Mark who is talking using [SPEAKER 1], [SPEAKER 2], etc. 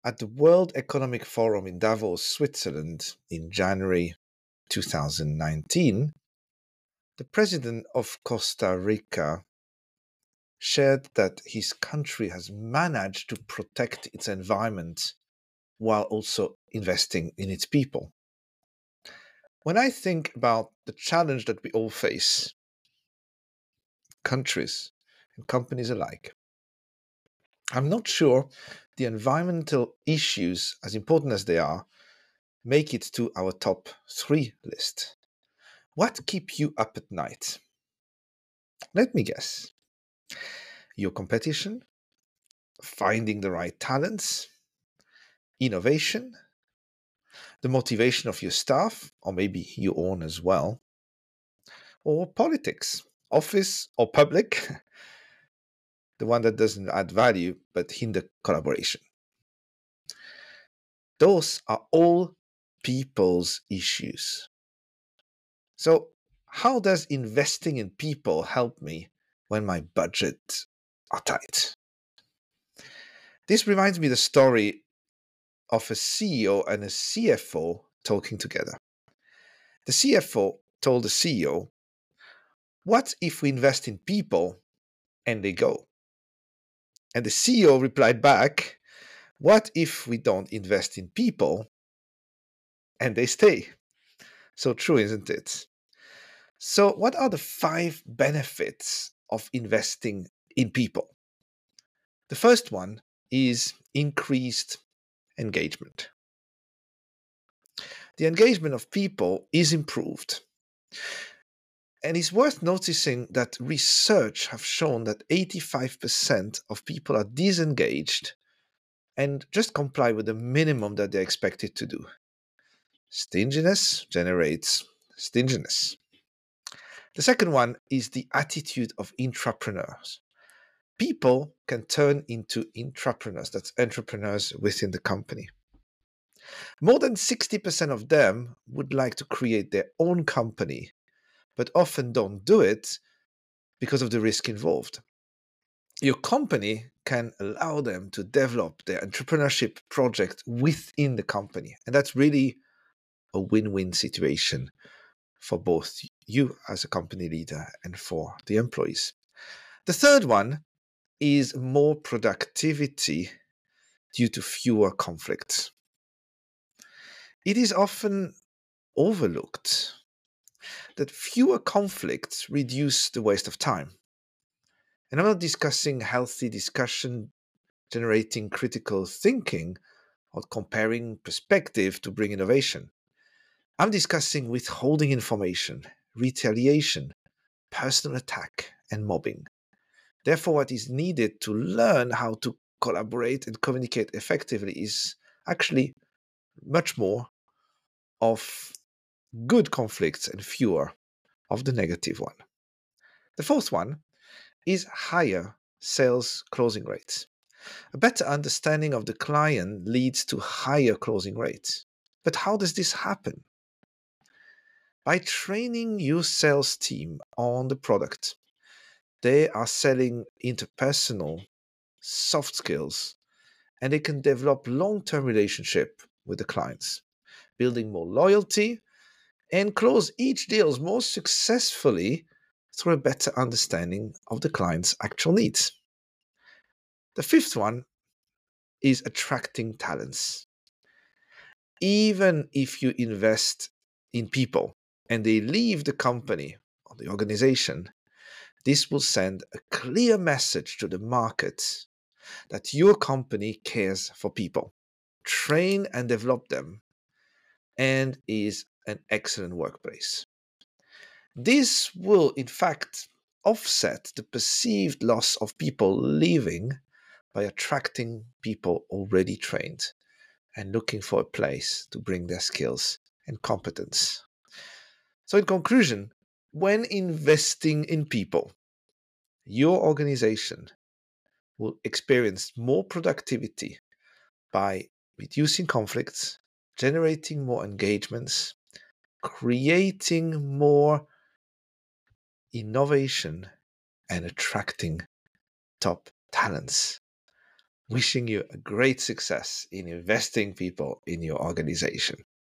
[SPEAKER 1] At the World Economic Forum in Davos, Switzerland in January 2019, the president of Costa Rica shared that his country has managed to protect its environment while also investing in its people. When I think about the challenge that we all face, countries and companies alike, I'm not sure the environmental issues, as important as they are, make it to our top 3 list. What keeps you up at night? Let me guess. Your competition, finding the right talents, innovation, the motivation of your staff, or maybe your own as well, or politics, office or public, the one that doesn't add value but hinder collaboration. Those are all people's issues. So, how does investing in people help me when my budgets are tight? This reminds me of the story of a CEO and a CFO talking together. The CFO told the CEO, "What if we invest in people and they go?" And the CEO replied back, "What if we don't invest in people and they stay?" So true, isn't it? So, what are the 5 benefits of investing in people? The first one is increased engagement. The engagement of people is improved. And it's worth noticing that research have shown that 85% of people are disengaged and just comply with the minimum that they're expected to do. Stinginess generates stinginess. The second one is the attitude of intrapreneurs. People can turn into intrapreneurs, that's entrepreneurs within the company. More than 60% of them would like to create their own company, but often don't do it because of the risk involved. Your company can allow them to develop their entrepreneurship project within the company. And that's really a win-win situation for both you as a company leader and for the employees. The third one is more productivity due to fewer conflicts. It is often overlooked that fewer conflicts reduce the waste of time. And I'm not discussing healthy discussion, generating critical thinking, or comparing perspective to bring innovation. I'm discussing withholding information, retaliation, personal attack, and mobbing. Therefore, what is needed to learn how to collaborate and communicate effectively is actually much more of good conflicts and fewer of the negative one. The fourth one is higher sales closing rates. A better understanding of the client leads to higher closing rates. But how does this happen? By training your sales team on the product, they are selling interpersonal soft skills and they can develop long-term relationship with the clients, building more loyalty and close each deal more successfully through a better understanding of the client's actual needs. The fifth one is attracting talents. Even if you invest in people and they leave the company or the organization, this will send a clear message to the market that your company cares for people, train and develop them, and is an excellent workplace. This will, in fact, offset the perceived loss of people leaving by attracting people already trained and looking for a place to bring their skills and competence. So, in conclusion, when investing in people, your organization will experience more productivity by reducing conflicts, generating more engagements, creating more innovation, and attracting top talents. Wishing you a great success in investing people in your organization.